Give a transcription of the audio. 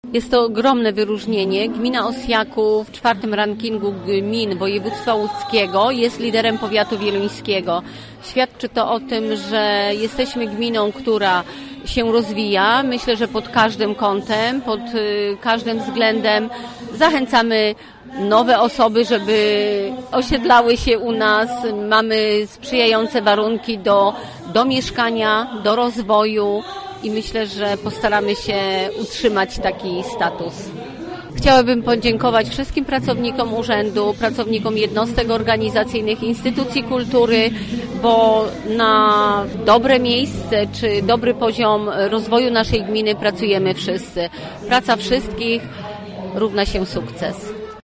Jest to ogromne wyróżnienie. Gmina Osjaków w 4. rankingu gmin województwa łódzkiego jest liderem powiatu wieluńskiego. Świadczy to o tym, że jesteśmy gminą, która się rozwija. Myślę, że pod każdym kątem, pod każdym względem zachęcamy nowe osoby, żeby osiedlały się u nas. Mamy sprzyjające warunki do mieszkania, do rozwoju i myślę, że postaramy się utrzymać taki status. Chciałabym podziękować wszystkim pracownikom urzędu, pracownikom jednostek organizacyjnych, instytucji kultury, bo na dobre miejsce czy dobry poziom rozwoju naszej gminy pracujemy wszyscy. Praca wszystkich równa się sukces.